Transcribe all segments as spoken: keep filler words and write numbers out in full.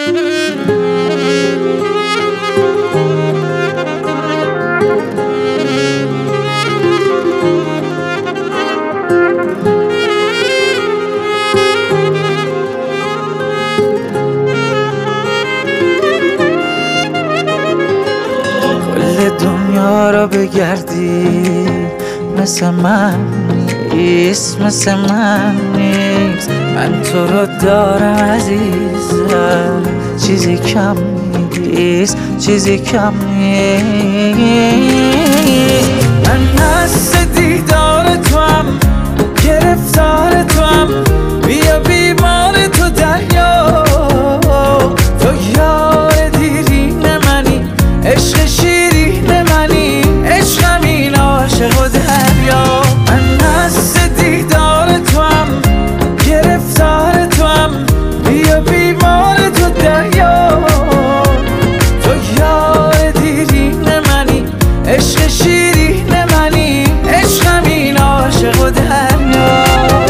دنیا را بگردی مثل من نیست، مثل من نیست. من تو رو دارم عزیزم، چیزی کم نیست، چیزی کم نیست. من هست دیدار تو هم، گرفتار تو هم، بیا بیمار تو دریا. تو یار دیرین منی، عشق شیرین منی، عشقم این عاشق و دریا. من هست دیدار تو هم، گرفتار تو هم، بیا بیمار تو دریا. تو یار دیرین منی، عشق شیرین منی، عشقم این عاشق و دریا.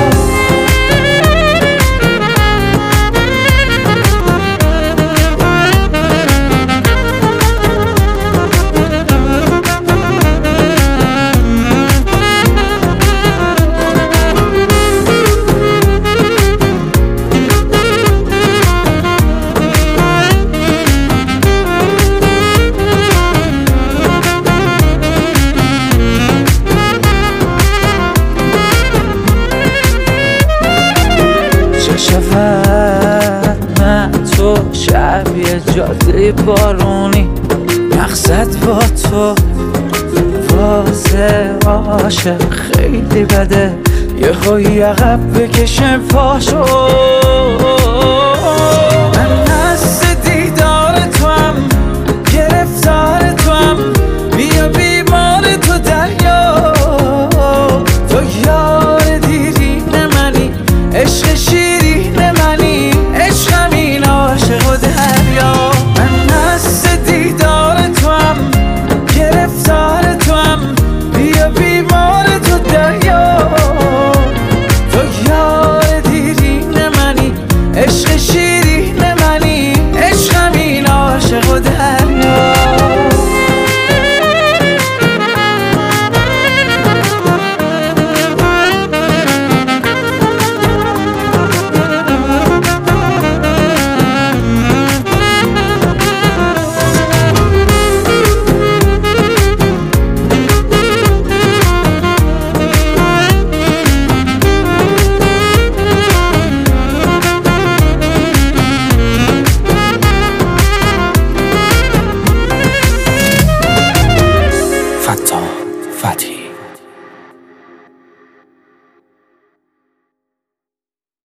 شود من تو شبیه جاده بارونی، مقصد با تو واسه عاشق خیلی بده، یه خوی عقب بکشم پاشو. من هست دیدار تو هم، گرفتار تو هم، بیا بیمار تو دریا. تو یار دیرین منی، عشق شیرین منی، عشقم این عاشق و دریا. من هست دیدار تو هم، گرفتار تو هم، بیا بیمار تو دریا. تو یار دیرین منی، عشق شیرین